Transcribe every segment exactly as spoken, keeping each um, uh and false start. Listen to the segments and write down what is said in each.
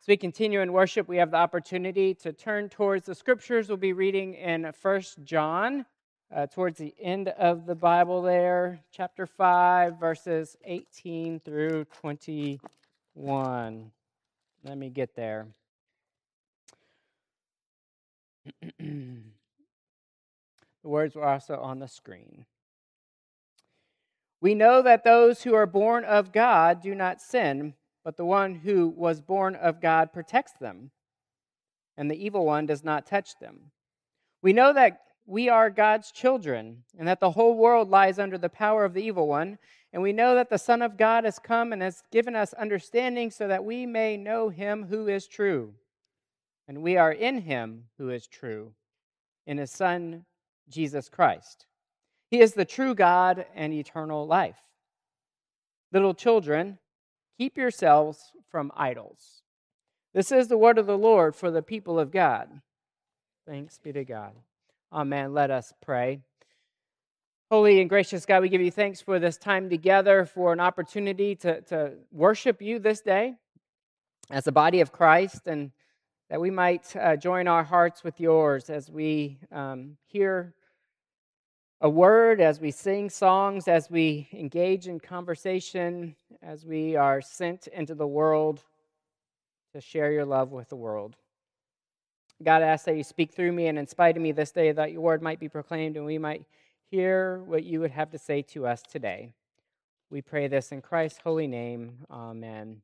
As we continue in worship, we have the opportunity to turn towards the scriptures. We'll be reading in First John, uh, towards the end of the Bible there, chapter five, verses eighteen through twenty-one. Let me get there. The words were also on the screen. We know that those who are born of God do not sin, but the one who was born of God protects them, and the evil one does not touch them. We know that we are God's children, and that the whole world lies under the power of the evil one, and we know that the Son of God has come and has given us understanding so that we may know him who is true. And we are in him who is true, in his Son, Jesus Christ. He is the true God and eternal life. Little children, keep yourselves from idols. This is the word of the Lord for the people of God. Thanks be to God. Amen. Let us pray. Holy and gracious God, we give you thanks for this time together, for an opportunity to, to worship you this day as the body of Christ, and that we might uh, join our hearts with yours as we um, hear a word, as we sing songs, as we engage in conversation, as we are sent into the world to share your love with the world. God, I ask that you speak through me and in spite of me this day, that your word might be proclaimed and we might hear what you would have to say to us today. We pray this in Christ's holy name. Amen.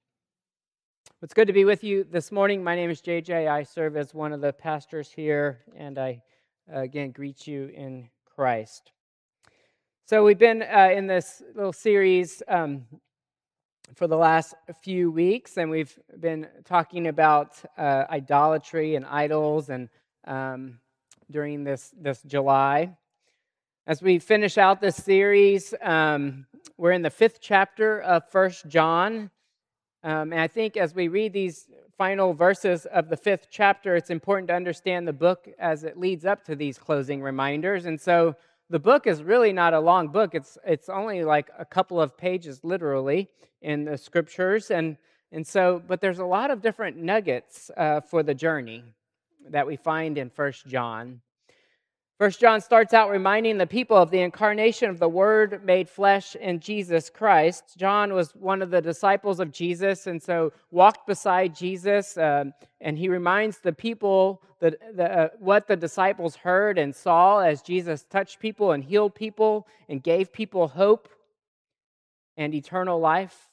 It's good to be with you this morning. My name is J J. I serve as one of the pastors here, and I uh, again greet you in Christ. So we've been uh, in this little series um, for the last few weeks, and we've been talking about uh, idolatry and idols, and um, during this this July. As we finish out this series, um, we're in the fifth chapter of First John, um, and I think as we read these final verses of the fifth chapter, it's important to understand the book as it leads up to these closing reminders. And so the book is really not a long book. It's it's only like a couple of pages, literally, in the scriptures. And, and so, but there's a lot of different nuggets uh, for the journey that we find in First John. First John starts out reminding the people of the incarnation of the Word made flesh in Jesus Christ. John was one of the disciples of Jesus, and so walked beside Jesus, um, and he reminds the people that the, uh, what the disciples heard and saw as Jesus touched people and healed people and gave people hope and eternal life,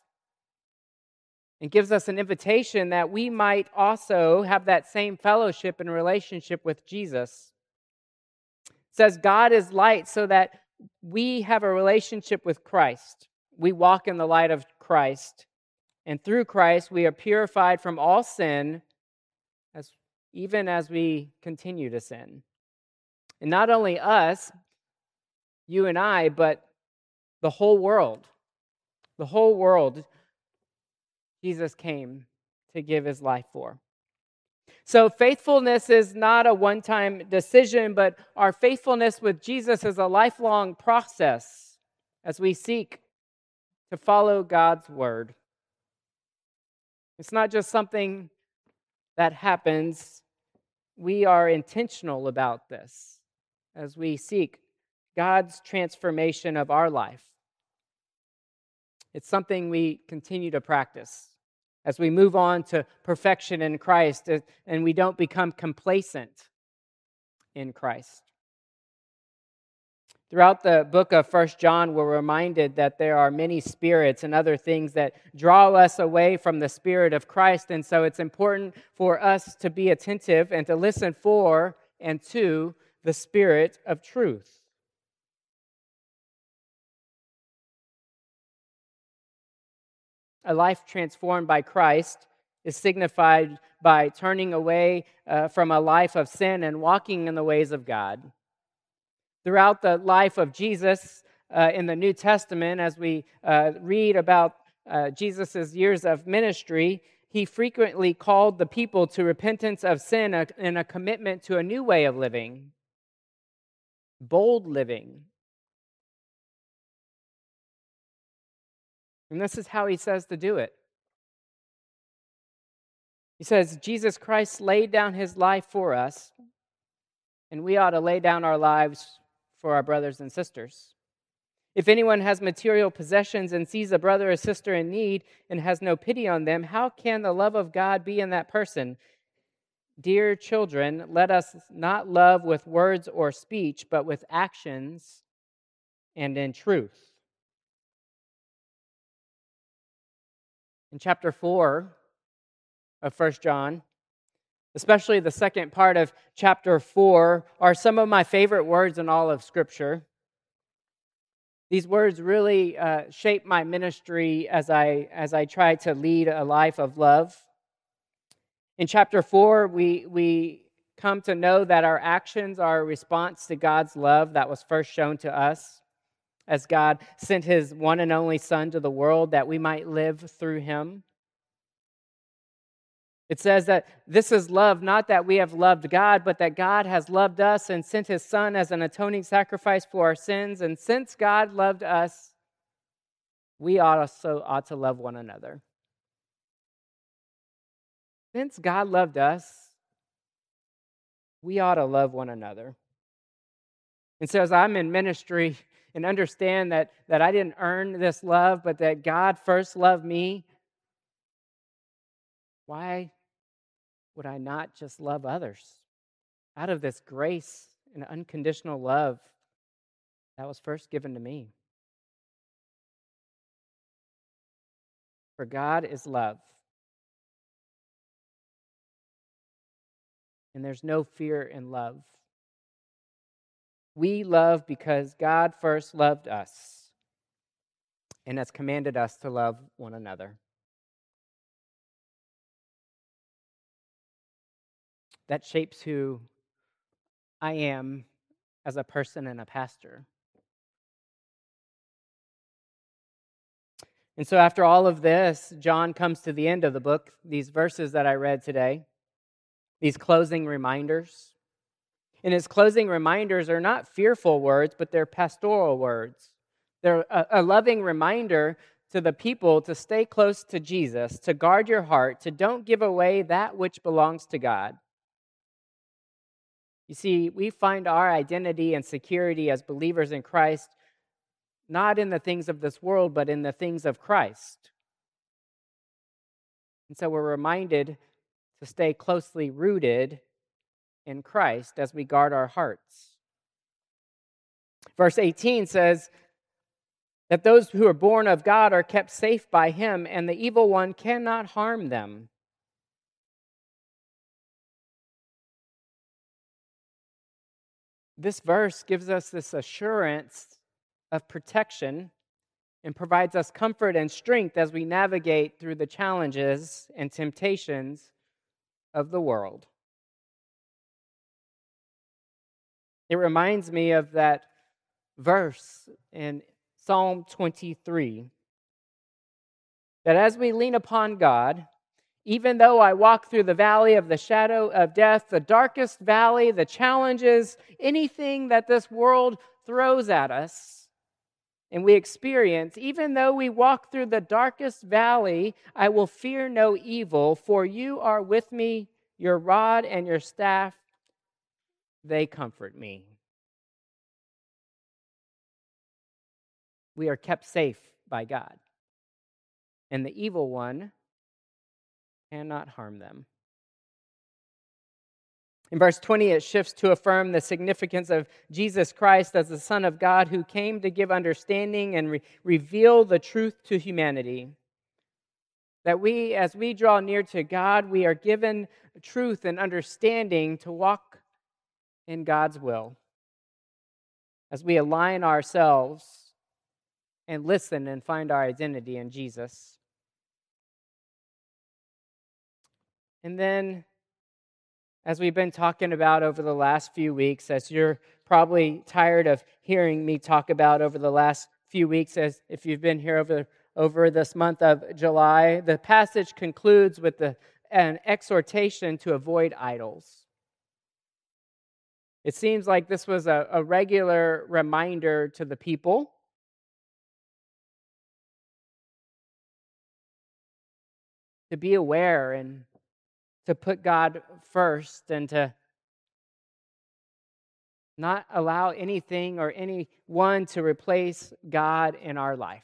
and gives us an invitation that we might also have that same fellowship and relationship with Jesus. It says God is light so that we have a relationship with Christ. We walk in the light of Christ. And through Christ, we are purified from all sin, as, even as we continue to sin. And not only us, you and I, but the whole world. The whole world, Jesus came to give his life for. So faithfulness is not a one-time decision, but our faithfulness with Jesus is a lifelong process as we seek to follow God's word. It's not just something that happens. We are intentional about this as we seek God's transformation of our life. It's something we continue to practice as we move on to perfection in Christ, and we don't become complacent in Christ. Throughout the book of First John, we're reminded that there are many spirits and other things that draw us away from the Spirit of Christ, and so it's important for us to be attentive and to listen for and to the Spirit of truth. A life transformed by Christ is signified by turning away uh, from a life of sin and walking in the ways of God. Throughout the life of Jesus uh, in the New Testament, as we uh, read about uh, Jesus' years of ministry, he frequently called the people to repentance of sin and a commitment to a new way of living, bold living. And this is how he says to do it. He says, Jesus Christ laid down his life for us, and we ought to lay down our lives for our brothers and sisters. If anyone has material possessions and sees a brother or sister in need and has no pity on them, how can the love of God be in that person? Dear children, let us not love with words or speech, but with actions and in truth. In chapter four of First John, especially the second part of chapter four, are some of my favorite words in all of Scripture. These words really uh, shape my ministry as I as I try to lead a life of love. In chapter four, we we come to know that our actions are a response to God's love that was first shown to us, as God sent his one and only Son to the world that we might live through him. It says that this is love, not that we have loved God, but that God has loved us and sent his Son as an atoning sacrifice for our sins. And since God loved us, we also ought to love one another. Since God loved us, we ought to love one another. And so as I'm in ministry and understand that, that I didn't earn this love, but that God first loved me, why would I not just love others out of this grace and unconditional love that was first given to me? For God is love, and there's no fear in love. We love because God first loved us and has commanded us to love one another. That shapes who I am as a person and a pastor. And so after all of this, John comes to the end of the book, these verses that I read today, these closing reminders. And his closing reminders are not fearful words, but they're pastoral words. They're a, a loving reminder to the people to stay close to Jesus, to guard your heart, to don't give away that which belongs to God. You see, we find our identity and security as believers in Christ not in the things of this world, but in the things of Christ. And so we're reminded to stay closely rooted in Christ as we guard our hearts. Verse eighteen says that those who are born of God are kept safe by him, and the evil one cannot harm them. This verse gives us this assurance of protection and provides us comfort and strength as we navigate through the challenges and temptations of the world. It reminds me of that verse in Psalm twenty-three, that as we lean upon God, even though I walk through the valley of the shadow of death, the darkest valley, the challenges, anything that this world throws at us and we experience, even though we walk through the darkest valley, I will fear no evil, for you are with me, your rod and your staff, they comfort me. We are kept safe by God, and the evil one cannot harm them. In verse twenty, it shifts to affirm the significance of Jesus Christ as the Son of God who came to give understanding and re- reveal the truth to humanity. That we, as we draw near to God, we are given truth and understanding to walk in God's will. As we align ourselves and listen and find our identity in Jesus. And then, as we've been talking about over the last few weeks, as you're probably tired of hearing me talk about over the last few weeks, as if you've been here over, over this month of July, the passage concludes with the, an exhortation to avoid idols. It seems like this was a, a regular reminder to the people to be aware and to put God first and to not allow anything or anyone to replace God in our life.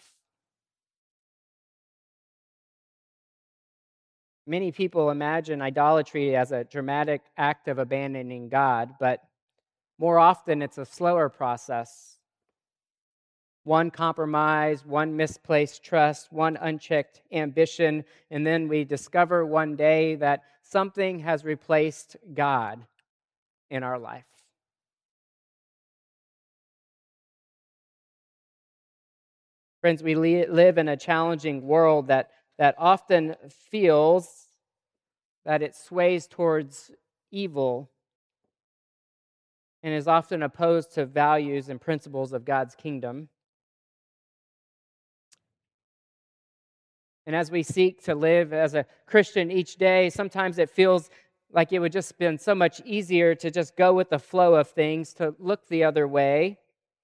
Many people imagine idolatry as a dramatic act of abandoning God, but more often it's a slower process. One compromise, one misplaced trust, one unchecked ambition, and then we discover one day that something has replaced God in our life. Friends, we li- live in a challenging world that, that often feels that it sways towards evil and is often opposed to values and principles of God's kingdom. And as we seek to live as a Christian each day, sometimes it feels like it would just been so much easier to just go with the flow of things, to look the other way.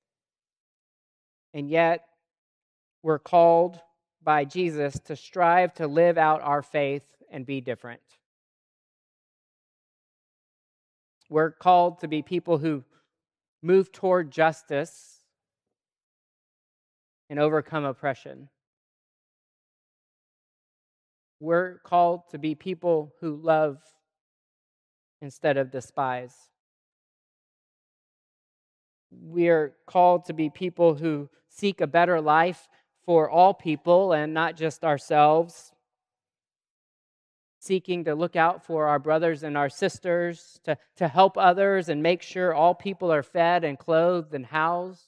And yet, we're called by Jesus to strive to live out our faith and be different. We're called to be people who move toward justice and overcome oppression. We're called to be people who love instead of despise. We're called to be people who seek a better life for all people and not just ourselves, seeking to look out for our brothers and our sisters, to, to help others and make sure all people are fed and clothed and housed.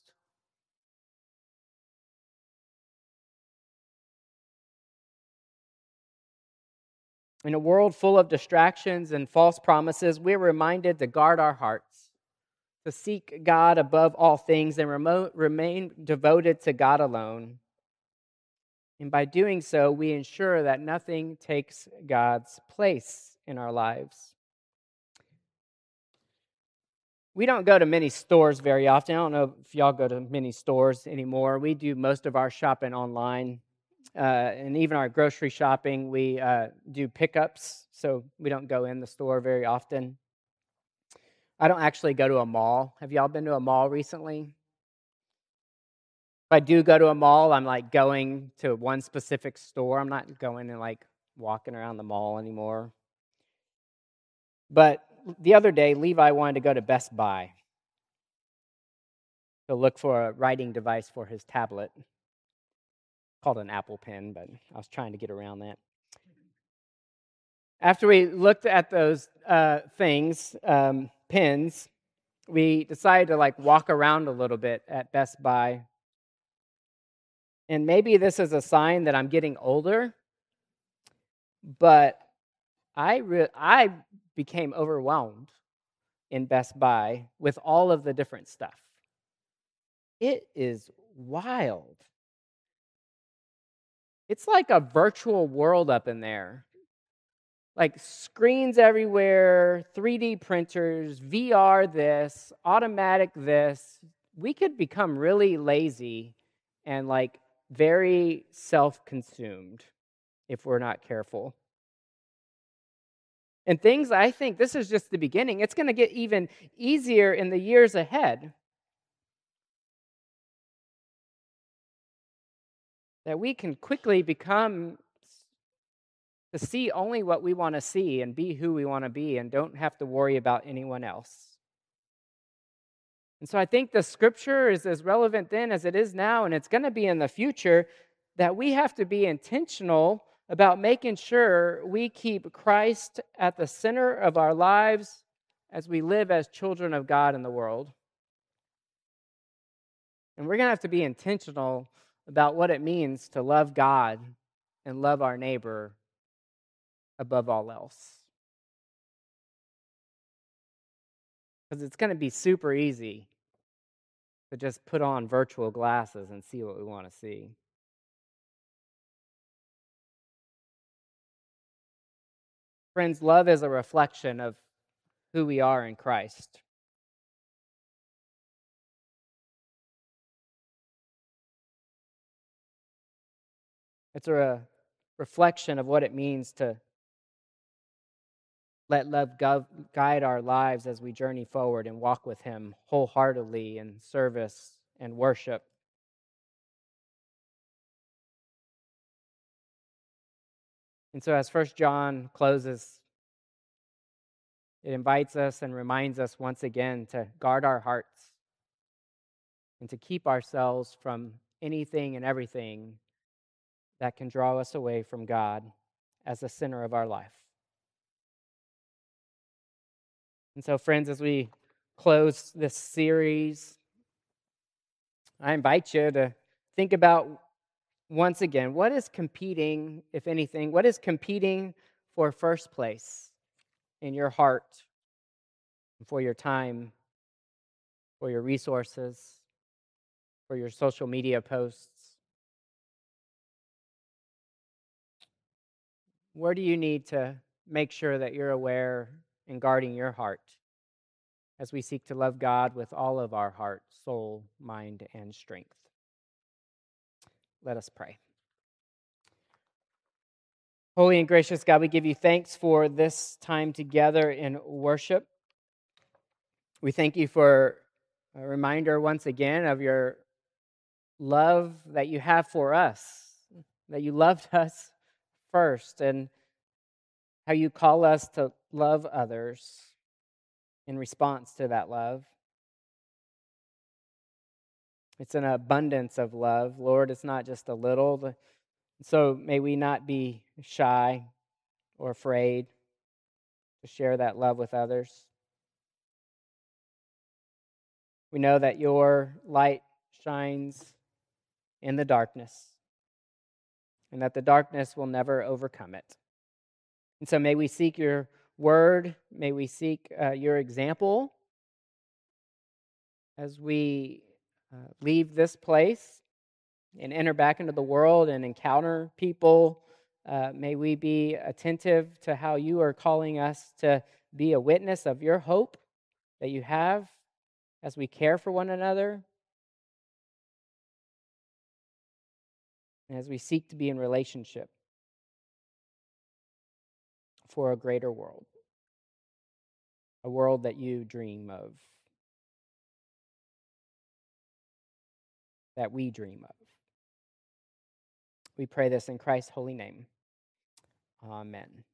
In a world full of distractions and false promises, we're reminded to guard our hearts, to seek God above all things and remo- remain devoted to God alone. And by doing so, we ensure that nothing takes God's place in our lives. We don't go to many stores very often. I don't know if y'all go to many stores anymore. We do most of our shopping online. Uh, and even our grocery shopping, we uh, do pickups, so we don't go in the store very often. I don't actually go to a mall. Have y'all been to a mall recently? If I do go to a mall, I'm like going to one specific store. I'm not going and like walking around the mall anymore. But the other day, Levi wanted to go to Best Buy to look for a writing device for his tablet. Called an Apple Pen, but I was trying to get around that. After we looked at those uh, things, um, pens, we decided to like walk around a little bit at Best Buy. And maybe this is a sign that I'm getting older, but I re- I became overwhelmed in Best Buy with all of the different stuff. It is wild. It's like a virtual world up in there. Like screens everywhere, three D printers, V R this, automatic this. We could become really lazy and like very self-consumed if we're not careful. And things, I think this is just the beginning. It's going to get even easier in the years ahead. That we can quickly become to see only what we want to see and be who we want to be and don't have to worry about anyone else. And so I think the scripture is as relevant then as it is now, and it's going to be in the future, that we have to be intentional about making sure we keep Christ at the center of our lives as we live as children of God in the world. And we're going to have to be intentional about what it means to love God and love our neighbor above all else. Because it's going to be super easy to just put on virtual glasses and see what we want to see. Friends, love is a reflection of who we are in Christ. It's a reflection of what it means to Let love gov- guide our lives as we journey forward and walk with Him wholeheartedly in service and worship. And so, as First John closes, it invites us and reminds us once again to guard our hearts and to keep ourselves from anything and everything that can draw us away from God as the center of our life. And so, friends, as we close this series, I invite you to think about once again what is competing, if anything, what is competing for first place in your heart, for your time, for your resources, for your social media posts? Where do you need to make sure that you're aware and guarding your heart as we seek to love God with all of our heart, soul, mind, and strength? Let us pray. Holy and gracious God, we give you thanks for this time together in worship. We thank you for a reminder once again of your love that you have for us, that you loved us first, and how you call us to love others in response to that love. It's an abundance of love, Lord. It's not just a little. So may we not be shy or afraid to share that love with others. We know that your light shines in the darkness and that the darkness will never overcome it. And so may we seek your word, may we seek uh, your example as we uh, leave this place and enter back into the world and encounter people. Uh, may we be attentive to how you are calling us to be a witness of your hope that you have as we care for one another and as we seek to be in relationship for a greater world, a world that you dream of, that we dream of. We pray this in Christ's holy name. Amen.